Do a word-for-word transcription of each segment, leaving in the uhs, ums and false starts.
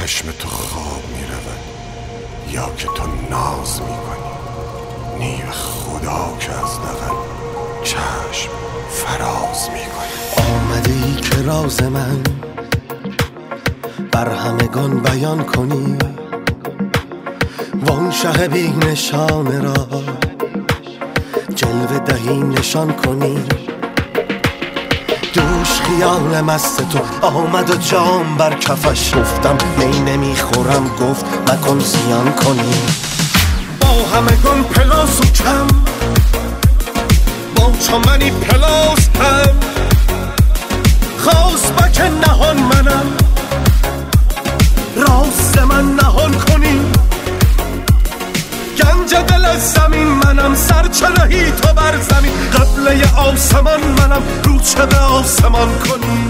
چشم تو خواب می رود یا که تو ناز می کنی، نیو خدا که از دغل چشم فراز می کنی. آمده ای که راز من بر همگان بیان کنی، وان شه بی نشانه را جلوه دهی نشان کنی. دوش خیال مست تو آمد و جام بر کفش، گفتم می نمیخورم، گفت مکن زیان کنی. با همگان پلاس و کم، با چمنی پلاس هم، خواست بک نهان منم، راست من نهان کنی. گنج دل از زمین منم، سرچرهی تو بر زمین، قبله آسمان منم، رو چه به آسمان کنی.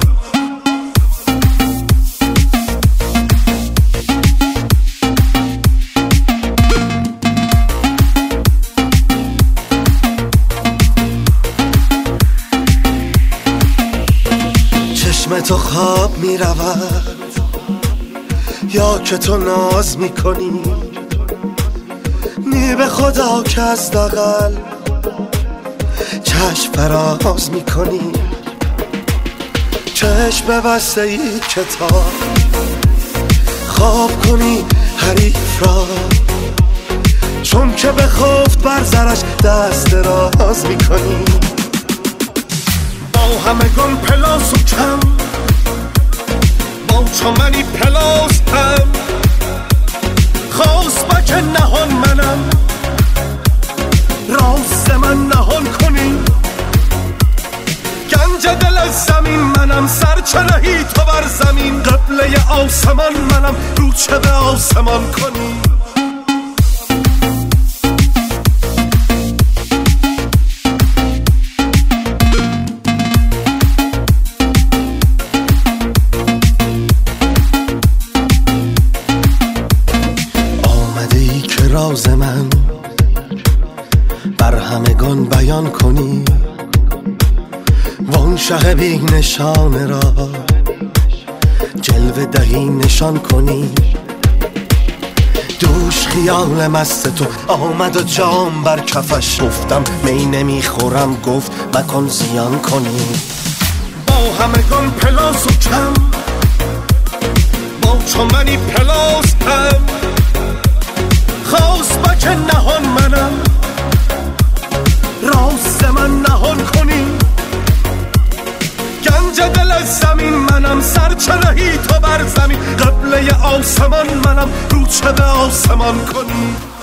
چشم تو خواب می رود یا که تو ناز می کنی، نی به خدا که از دغل چشم فراز می کنی. چشم ببسته ای کتاب خواب کنی حریف را، چون که بخفت بر زرش دست دراز می کنی. با همگان پلاس و کم، با چمنی پلاس هم، خواست بک نهان منم، راست من نهان کنی. گنج دل از زمین منم، سرچرهی تو بر زمین، قبله آسمان منم، رو چه به آسمان کنی. راز من بر همگان بیان کنی، وان شه بی نشانه را جلوه دهی نشان کنی. دوش خیال مست تو آمد و جام بر کفش، گفتم می نمیخورم، گفت مکن زیان کنی. با همگان پلاس و کم، با چمنی پلاس هم، خواست بک نهان منم، راست من نهان کنی. گنج دل از زمین منم، سرچرهی تو بر زمین، قبله آسمان منم، رو چه به آسمان کنی.